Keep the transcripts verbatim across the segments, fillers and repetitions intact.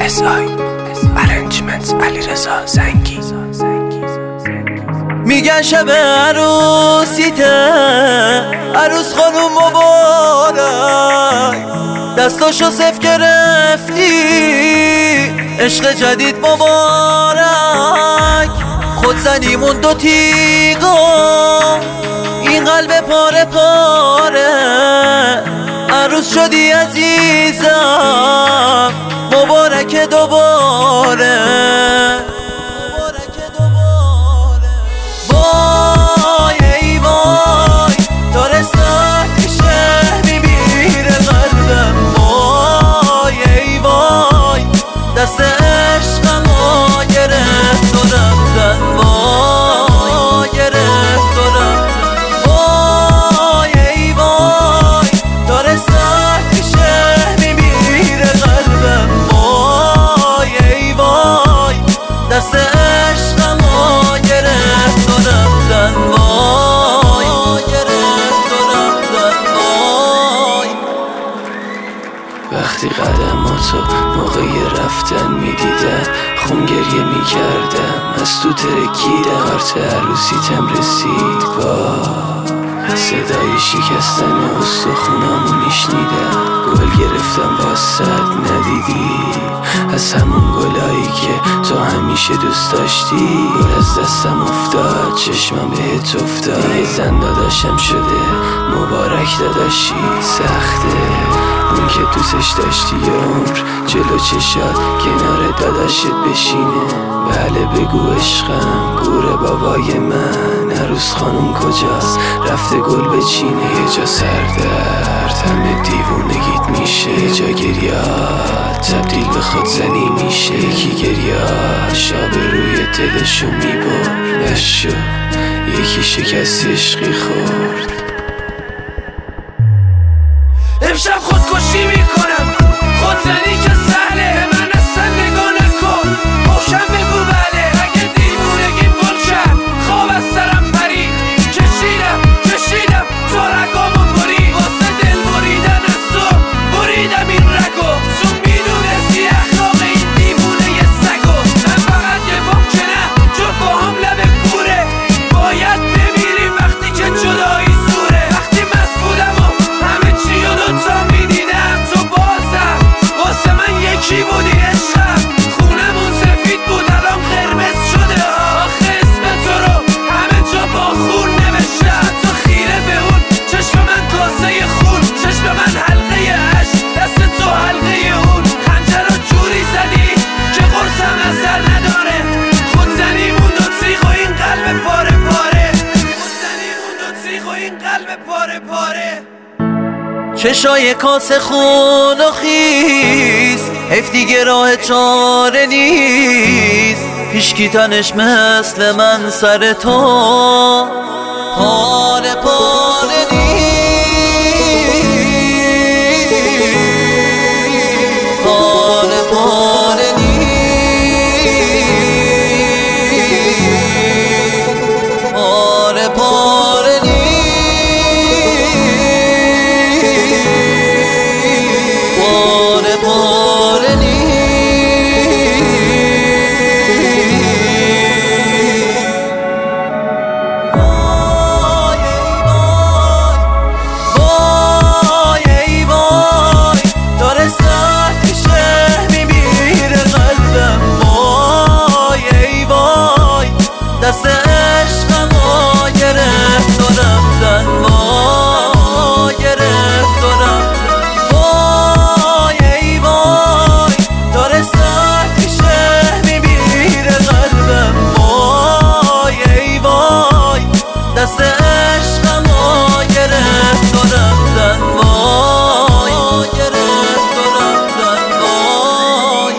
اس آی ارنجمنت علیرضا زنگی. میگن شب عروسیته، عروس خانوم مبارک، دستاشو صف گرفتی، عشق جدید مبارک. خود زنیمون دو تیغا، این قلب پاره پاره، عروس شدی عزیزم، مبارک دوباره. وای ای وای داره سخت میشه، میمیره قلبم. وای ای وای دست عشقمو گرفت و رفتن، وای گرفت و رفتن. وای ای وای داره سخت میشه، میمیره قلبم. وای ای وای دست عشقمو گرفت و رفتن، وای گرفت و رفتن. وای وقتی قدماتو موقع رفتن میدیدم، خون گریه میکردم، از تو ترکیدم. کارت عروسیتم رسید، با صدای شکستن استخونامو میشنیدم. گل گرفتم واسد ندیدی، از همون گلایی که تو همیشه دوست داشتی. گل از دستم افتاد، چشمم بهت افتاد. یه زن داداشم شده، مبارک داداشی. سخته اون که دوستش داشتی یه عمر جلو چشات کنار داداشت بشینه. بله بگو عشقم، گور بابای من، عروس خانوم کجاست؟ رفته گل بچینه. یه جا سردرد همه دیوونگیت میشه، یه جا گریات تبدیل به خودزنی میشه. یکی گریاش آب روی دلشو میبر، بس شد یکی شکست عشقی خورد. امشب خودکشی میکنم، خودزنی که سهله، من اصلا نگاه نکن. روشن بگو بله، اگه دیوونگی بل شد، خواب از سرم پرید. کشیدم کشیدم تو رگامو برید، واسه دل بریدن از تو بریدم این رگو. تو میدونستی اخلاق این دیوونه یه سگو. من فقط یه بام که نه، جو باهم لب کوره. باید بمیریم وقتی که جدایی زوره. وقتی مست بودم و همه چی و دوتا میدیدم، تو بازم واسه من یکی بودی عشقم. خونمون سفید بود الان قرمز شده، آخه اسم تو رو همه جا با خون نوشتم. تو خیره به اون چشم من کاسه خون، چشم من حلقه عشق، دست تو حلقه اون. خنجر رو جوری زدی که قرصم اثر نداره. خود زنیمون دو تیغ و این قلب پاره پاره، خود زنیمون دو تیغ و این قلب پاره پاره. چشای کاسه خون و خیس، حیف دیگه راه چاره نیست. هیچکی تنش مثل من سر تو پاره پاره نیست، پاره پاره نیست، پاره پاره نیست. دست عشقمو گرفت و رفتن، وای گرفت و رفتن. وای ای وای داره سخت میشه، میمیره قلبم. وای ای وای دست عشقمو گرفت و رفتن، وای گرفت و رفتن. وای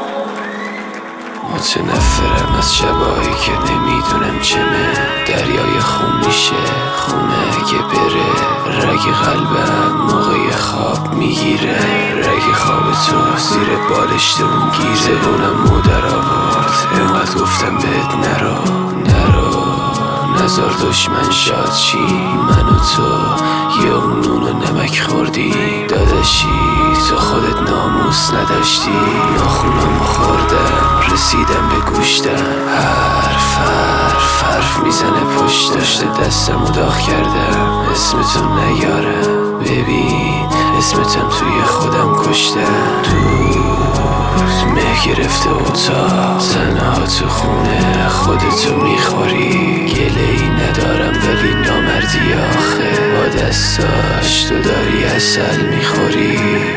متنفرم از شبایی که نمیدونم چمه. دریای خون میشه خونه اگه بره. رگ قلبم موقع خواب میگیره، رگ خواب تو زیر بالشت اون گیره. زبونم مادر آورد، اینقدر گفتم بهت نرو نرو، نزار دشمن شاد چی. من و تو یه نون و نمک خوردی داداشی، تو خودت ناموس دوست نداشتی. ناخونامو خوردم رسیدم به گوشتم، حرف حرف حرف میزنه پشت داشته دستمو داغ کردم اسمتون نیارم. ببین اسمتم توی خودم کشتم. تو مه گرفته اتاق، تنها تو خونه خودتو میخوری. گله ای ندارم ولی نامردی آخه، با دستاش تو داری عسل میخوری.